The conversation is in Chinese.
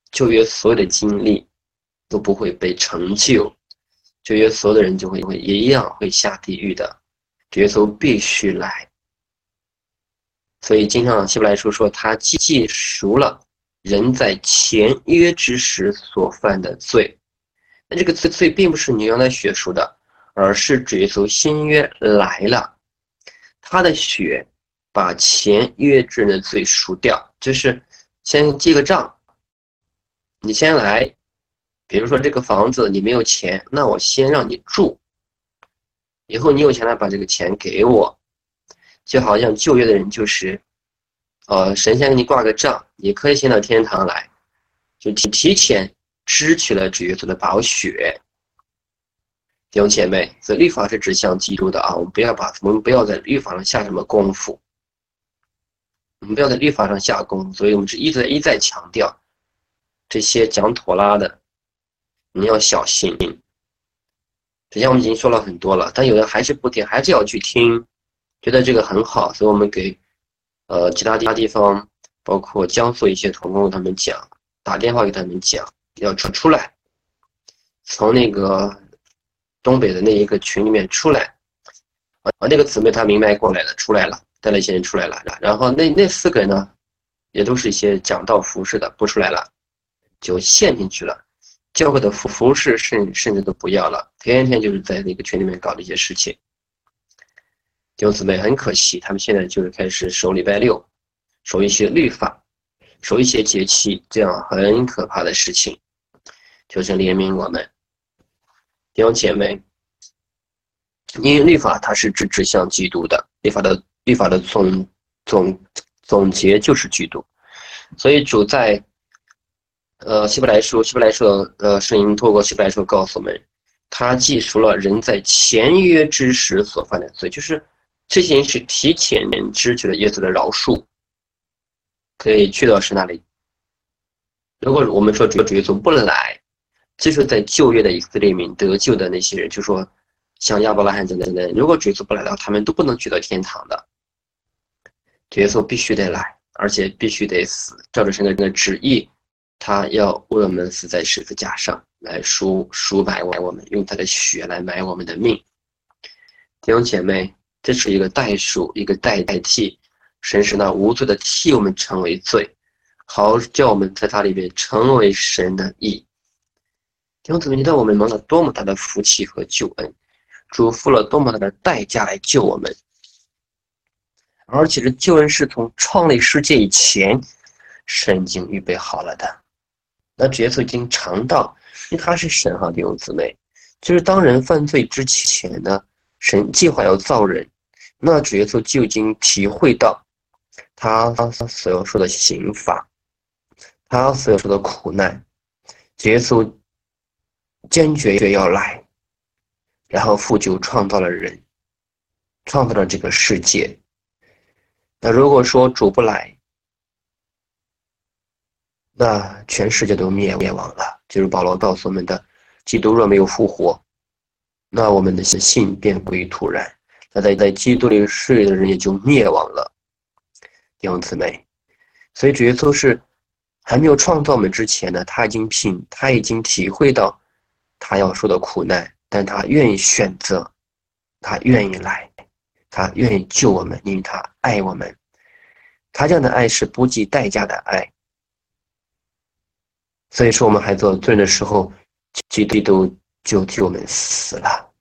旧约所有的经历都不会被成就，旧约所有的人就会一样会下地狱的。主耶稣必须来。所以经上希伯来书说，他记赎了人在前约之时所犯的罪。那这个罪并不是你原来血赎的，而是主耶稣新约来了，他的血把前约之人的罪赎掉。就是先记个账，你先来，比如说这个房子你没有钱，那我先让你住，以后你有钱了把这个钱给我。就好像旧约的人就是神仙给你挂个账，你可以先到天堂来，就提前支取了主耶稣的宝血。弟兄姐妹，所以律法是指向基督的啊，我们不要在律法上下什么功夫，我们不要在律法上下功夫。所以我们是一再强调，这些讲妥拉的，你要小心。之前我们已经说了很多了，但有的还是不听，还是要去听，觉得这个很好，所以我们给其他地方，包括江苏一些同工他们讲，打电话给他们讲，要出来，从那个东北的那一个群里面出来。那个姊妹她明白过来了，出来了，带了一些人出来了。然后那4个人呢，也都是一些讲道服饰的，不出来了，就陷进去了。教会的服饰甚至都不要了，天天就是在那个群里面搞这些事情。弟兄姊妹，很可惜，他们现在就是开始守礼拜六，守一些律法，守一些节期，这样很可怕的事情。求神怜悯我们。弟兄姐妹，因为律法它是指向基督的，律法的总结就是基督，所以主在希伯来书圣经透过希伯来书告诉我们，他记赎了人在前约之时所犯的罪，就是这些人是提前支取了耶稣的饶恕，可以去到神那里。如果我们说主耶稣不来，就是在旧约的以色列民得救的那些人，就说像亚伯拉罕等等，如果主耶稣不来了，他们都不能去到天堂的。主耶稣必须得来，而且必须得死，照着神的旨意，他要为我们死在十字架上，来赎买我们，用他的血来买我们的命。弟兄姐妹，这是一个代赎，一个代替，神是那无罪的替我们成为罪，好叫我们在他里面成为神的义。弟兄姊妹，你知道我们蒙了多么大的福气和救恩，主付了多么大的代价来救我们，而且这救恩是从创立世界以前神已经预备好了的。那主耶稣已经尝到，因为他是神哈，弟兄姊妹，就是当人犯罪之前呢，神计划要造人，那主耶稣就已经体会到他所要受的刑罚，他所要受的苦难，主耶稣坚决要来，然后父就创造了人，创造了这个世界。那如果说主不来，那全世界都灭亡了。就是保罗告诉我们的，基督若没有复活，那我们的信便归土然，那在基督里睡的人也就灭亡了。弟兄姊妹，所以主耶稣是还没有创造我们之前呢，他已经体会到他要受的苦难，但他愿意选择，他愿意来，他愿意救我们，因为他爱我们。他这样的爱是不计代价的爱。所以说我们还做罪人的时候，基督就替我们死了。